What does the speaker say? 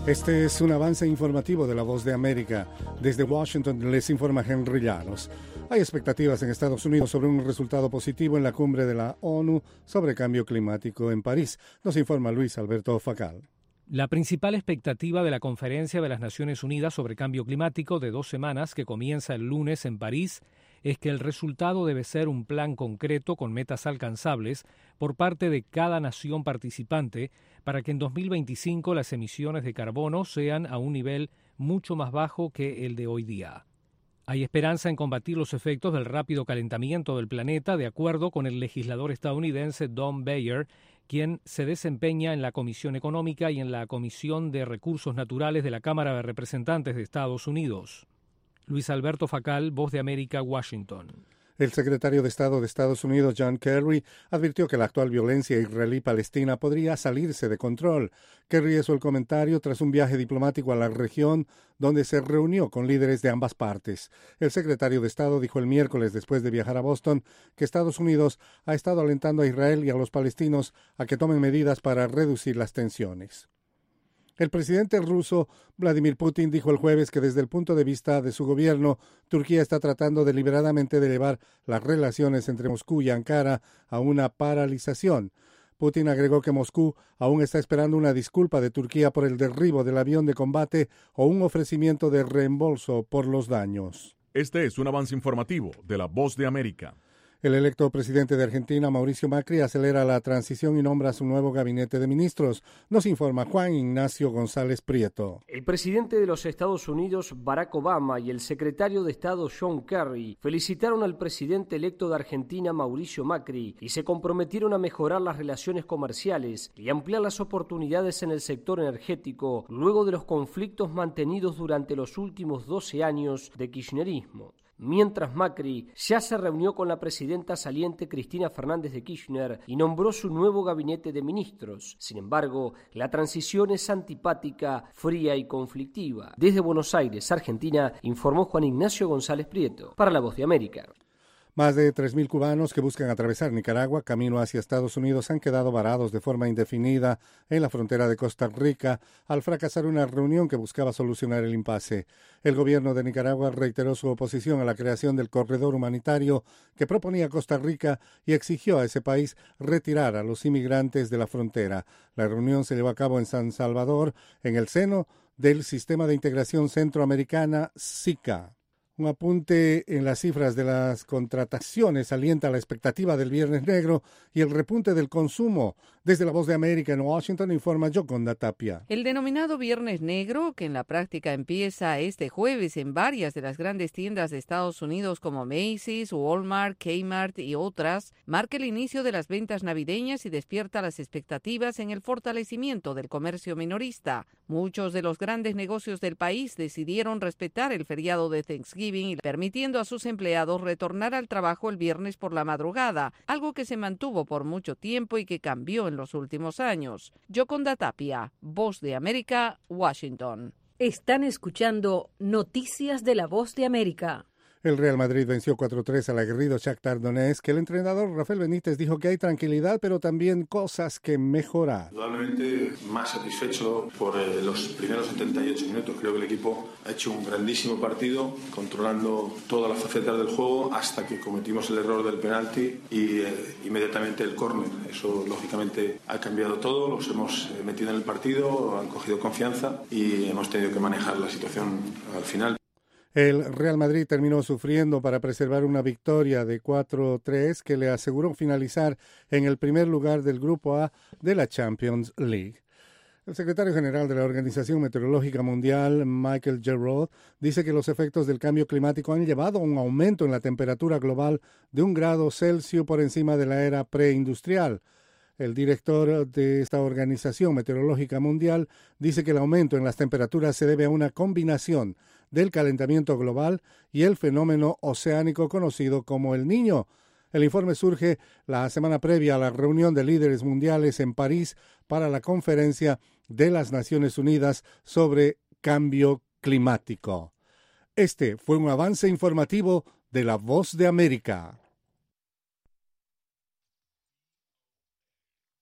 Este es un avance informativo de La Voz de América. Desde Washington les informa Henry Llanos. Hay expectativas en Estados Unidos sobre un resultado positivo en la cumbre de la ONU sobre cambio climático en París. Nos informa Luis Alberto Facal. La principal expectativa de la Conferencia de las Naciones Unidas sobre Cambio Climático de 2 semanas, que comienza el lunes en París, es que el resultado debe ser un plan concreto con metas alcanzables por parte de cada nación participante para que en 2025 las emisiones de carbono sean a un nivel mucho más bajo que el de hoy día. Hay esperanza en combatir los efectos del rápido calentamiento del planeta, de acuerdo con el legislador estadounidense Don Beyer, quien se desempeña en la Comisión Económica y en la Comisión de Recursos Naturales de la Cámara de Representantes de Estados Unidos. Luis Alberto Facal, Voz de América, Washington. El secretario de Estado de Estados Unidos, John Kerry, advirtió que la actual violencia israelí-palestina podría salirse de control. Kerry hizo el comentario tras un viaje diplomático a la región, donde se reunió con líderes de ambas partes. El secretario de Estado dijo el miércoles, después de viajar a Boston, que Estados Unidos ha estado alentando a Israel y a los palestinos a que tomen medidas para reducir las tensiones. El presidente ruso Vladimir Putin dijo el jueves que desde el punto de vista de su gobierno, Turquía está tratando deliberadamente de llevar las relaciones entre Moscú y Ankara a una paralización. Putin agregó que Moscú aún está esperando una disculpa de Turquía por el derribo del avión de combate o un ofrecimiento de reembolso por los daños. Este es un avance informativo de La Voz de América. El electo presidente de Argentina, Mauricio Macri, acelera la transición y nombra su nuevo gabinete de ministros. Nos informa Juan Ignacio González Prieto. El presidente de los Estados Unidos, Barack Obama, y el secretario de Estado, John Kerry, felicitaron al presidente electo de Argentina, Mauricio Macri, y se comprometieron a mejorar las relaciones comerciales y ampliar las oportunidades en el sector energético, luego de los conflictos mantenidos durante los últimos 12 años de kirchnerismo. Mientras Macri ya se reunió con la presidenta saliente Cristina Fernández de Kirchner y nombró su nuevo gabinete de ministros. Sin embargo, la transición es antipática, fría y conflictiva. Desde Buenos Aires, Argentina, informó Juan Ignacio González Prieto, para La Voz de América. Más de 3.000 cubanos que buscan atravesar Nicaragua camino hacia Estados Unidos han quedado varados de forma indefinida en la frontera de Costa Rica al fracasar una reunión que buscaba solucionar el impasse. El gobierno de Nicaragua reiteró su oposición a la creación del corredor humanitario que proponía Costa Rica y exigió a ese país retirar a los inmigrantes de la frontera. La reunión se llevó a cabo en San Salvador, en el seno del Sistema de Integración Centroamericana, SICA. Un apunte en las cifras de las contrataciones alienta la expectativa del Viernes Negro y el repunte del consumo. Desde La Voz de América en Washington informa Yoconda Tapia. El denominado Viernes Negro, que en la práctica empieza este jueves en varias de las grandes tiendas de Estados Unidos como Macy's, Walmart, Kmart y otras, marca el inicio de las ventas navideñas y despierta las expectativas en el fortalecimiento del comercio minorista. Muchos de los grandes negocios del país decidieron respetar el feriado de Thanksgiving, permitiendo a sus empleados retornar al trabajo el viernes por la madrugada, algo que se mantuvo por mucho tiempo y que cambió en los últimos años. Yoconda Tapia, Voz de América, Washington. Están escuchando Noticias de La Voz de América. El Real Madrid venció 4-3 al aguerrido Shakhtar Donetsk. El entrenador Rafael Benítez dijo que hay tranquilidad, pero también cosas que mejorar. Indudablemente más satisfecho por los primeros 78 minutos. Creo que el equipo ha hecho un grandísimo partido, controlando todas las facetas del juego hasta que cometimos el error del penalti y inmediatamente el córner. Eso lógicamente ha cambiado todo. Los hemos metido en el partido, han cogido confianza y hemos tenido que manejar la situación al final. El Real Madrid terminó sufriendo para preservar una victoria de 4-3 que le aseguró finalizar en el primer lugar del Grupo A de la Champions League. El secretario general de la Organización Meteorológica Mundial, Michael Geraud, dice que los efectos del cambio climático han llevado a un aumento en la temperatura global de 1 grado Celsius por encima de la era preindustrial. El director de esta Organización Meteorológica Mundial dice que el aumento en las temperaturas se debe a una combinación del calentamiento global y el fenómeno oceánico conocido como el Niño. El informe surge la semana previa a la reunión de líderes mundiales en París para la conferencia de las Naciones Unidas sobre cambio climático. Este fue un avance informativo de La Voz de América.